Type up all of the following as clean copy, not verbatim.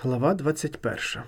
Глава 21.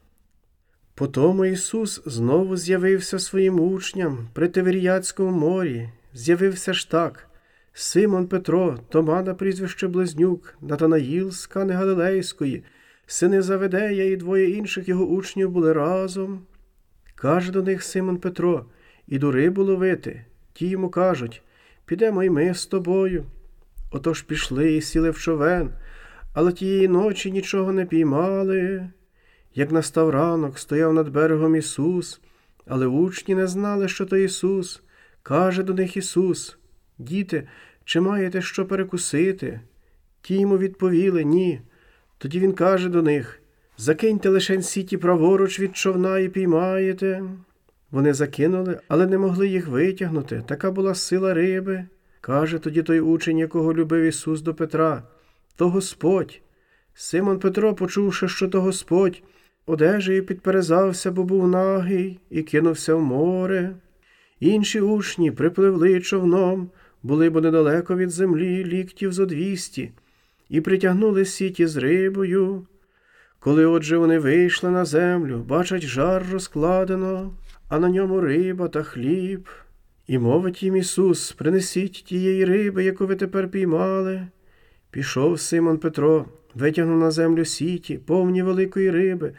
Потому Ісус знову з'явився своїм учням при Тиверіадському морі. З'явився ж так: Симон Петро, Тома на прізвище Близнюк, Натанаїл з Кани Галилейської, сини Заведея і двоє інших його учнів були разом. Каже до них Симон Петро: «Іду рибу ловити». Ті йому кажуть: «Підемо й ми з тобою». Отож пішли і сіли в човен, але тієї ночі нічого не піймали. Як настав ранок, стояв над берегом Ісус, але учні не знали, що то Ісус. Каже до них Ісус: «Діти, чи маєте що перекусити?» Ті йому відповіли: «Ні». Тоді Він каже до них: «Закиньте лишень сіті праворуч від човна і піймаєте». Вони закинули, але не могли їх витягнути, така була сила риби. Каже тоді той учень, якого любив Ісус, до Петра: «То Господь». Симон Петро, почувши, що то Господь, одежею підперезався, бо був нагий, і кинувся в море. Інші учні припливли човном, були бо недалеко від землі, ліктів зо 200, і притягнули сіті з рибою. Коли отже вони вийшли на землю, бачать, жар розкладено, а на ньому риба та хліб. І мовить їм Ісус: «Принесіть тієї риби, яку ви тепер піймали». Пішов Симон Петро, витягнув на землю сіті, повні великої риби,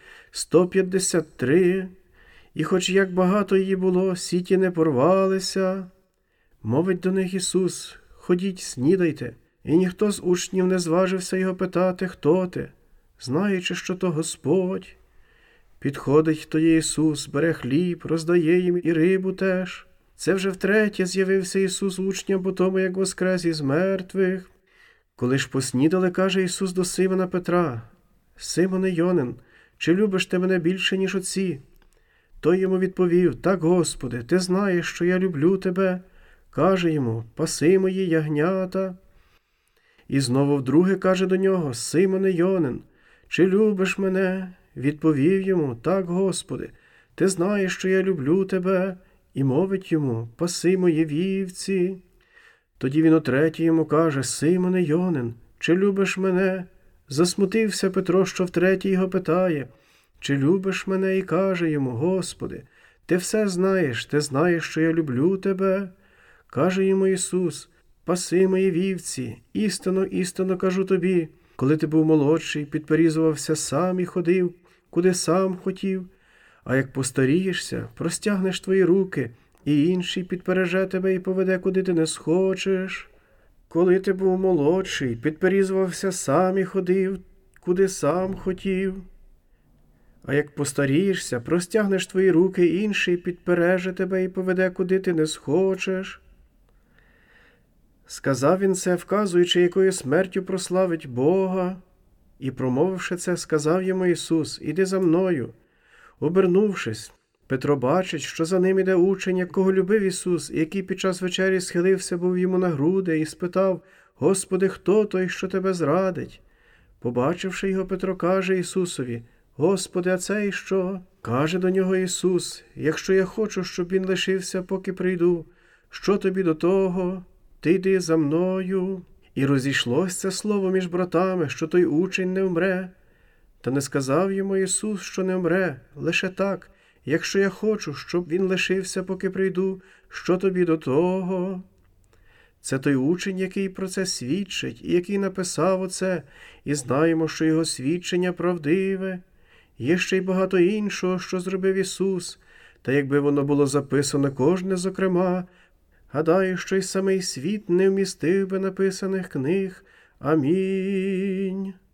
153, і хоч як багато її було, сіті не порвалися. Мовить до них Ісус: «Ходіть, снідайте». І ніхто з учнів не зважився його питати: «Хто ти?», знаючи, що то Господь. Підходить тоді Ісус, бере хліб, роздає їм і рибу теж. Це вже втретє з'явився Ісус учням по тому, як воскрес із мертвих. Коли ж поснідали, каже Ісус до Симона Петра: «Симоне Йонин, чи любиш ти мене більше, ніж оці?» Той йому відповів: «Так, Господи, ти знаєш, що я люблю тебе». Каже йому: «Паси мої ягнята». І знову вдруге каже до нього: «Симоне Йонин, чи любиш мене?» Відповів йому: «Так, Господи, ти знаєш, що я люблю тебе». І мовить йому: «Паси мої вівці». Тоді він утретє йому каже: «Симоне Йонин, чи любиш мене?» Засмутився Петро, що втретє його питає: «Чи любиш мене?» І каже йому: «Господи, ти все знаєш, ти знаєш, що я люблю тебе». Каже йому Ісус: «Паси мої вівці, істинно, істинно кажу тобі, коли ти був молодший, підперізувався сам і ходив, куди сам хотів, а як постарієшся, простягнеш твої руки, і інший підпереже тебе і поведе, куди ти не схочеш. Коли ти був молодший, підперізувався сам і ходив, куди сам хотів. А як постарієшся, простягнеш твої руки, і інший підпереже тебе і поведе, куди ти не схочеш». Сказав він це, вказуючи, якою смертю прославить Бога. І, промовивши це, сказав йому Ісус: «Іди за мною». Обернувшись, Петро бачить, що за ним іде учень, якого любив Ісус, і який під час вечері схилився був йому на груди і спитав: «Господи, хто той, що тебе зрадить?» Побачивши його, Петро каже Ісусові: «Господи, а цей що?» Каже до нього Ісус: «Якщо я хочу, щоб він лишився, поки прийду, що тобі до того? Ти йди за мною». І розійшлось це слово між братами, що той учень не вмре. Та не сказав йому Ісус, що не вмре, лише так: «Якщо я хочу, щоб він лишився, поки прийду, що тобі до того?» Це той учень, який про це свідчить, і який написав оце, і знаємо, що його свідчення правдиве. Є ще й багато іншого, що зробив Ісус, та якби воно було записано кожне зокрема, гадаю, що й самий світ не вмістив би написаних книг. Амінь.